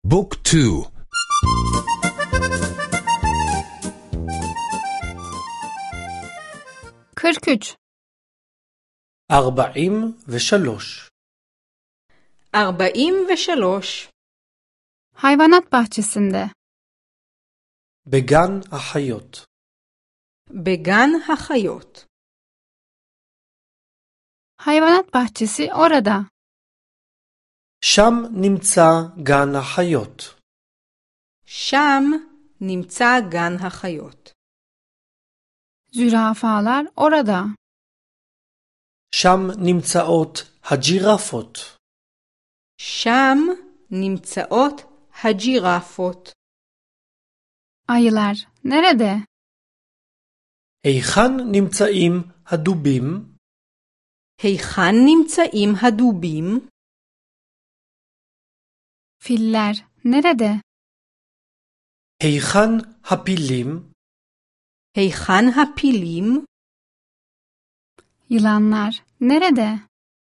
بوك تو 43 43 43 Hayvanat bahçesinde. בגן החיות. בגן החיות. Hayvanat bahçesi orada. שם נמצא גן החיות. שם נמצא גן החיות. Zürafalar orada. שם נמצאות הג'ירפות. שם נמצאות הג'ירפות. Ayılar nerede? היכן נמצאים הדובים? היכן נמצאים הדובים? Filler nerede? היכן הפילים? היכן הפילים? Yılanlar nerede?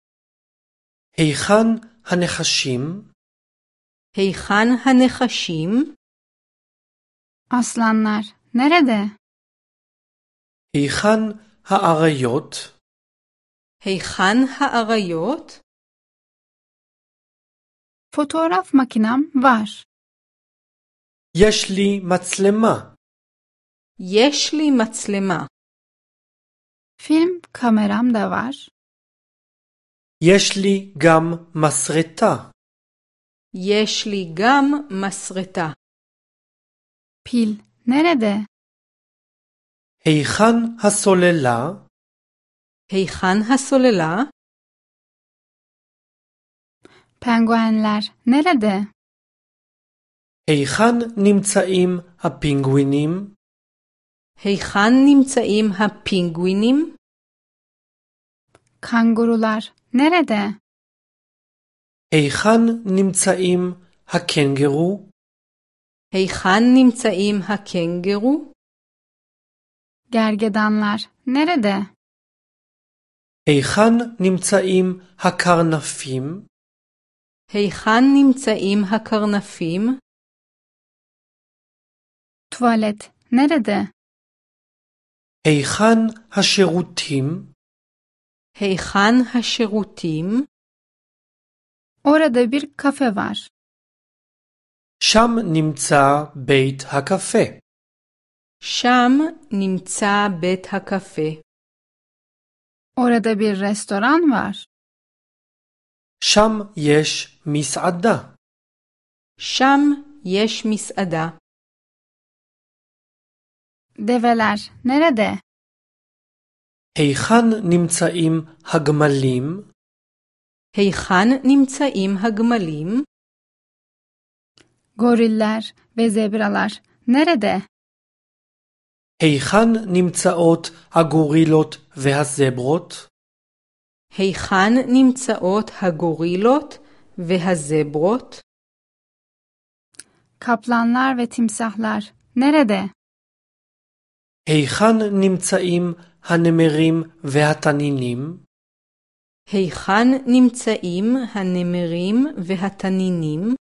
היכן הנחשים? היכן הנחשים? Aslanlar nerede? היכן האריות? היכן האריות? Fotoğraf makinem var. יש לי מצלמה. יש לי מצלמה. Film kameram da var. יש לי גם מסרטה. יש לי גם מסרטה. Pil nerede? היכן הסוללה? היכן הסוללה? Penguenler nerede? היכן נמצאים הפינגווינים? היכן נמצאים הפינגווינים? Kangurular nerede? היכן נמצאים הקנגרו? היכן נמצאים הקנגרו? Gergedanlar nerede? היכן נמצאים הקרנפים? היכן נמצאים הקרנפים? Tuvalet nerede? היכן השירותים? היכן השירותים? Orada bir kafe var. שם נמצא בית הקפה. שם נמצא בית הקפה. Orada bir restoran var. שם יש מסעדה. שם יש מסעדה. Develer nerede? היכן נמצאים הגמלים? היכן נמצאים הגמלים? Goriller ve zebralar nerede? היכן נמצאות הגורילות והזברות? היכן נמצאות הגורילות והזברות? Kaplanlar ve timsahlar nerede? היכן נמצאים הנמרים והתנינים? היכן נמצאים הנמרים והתנינים?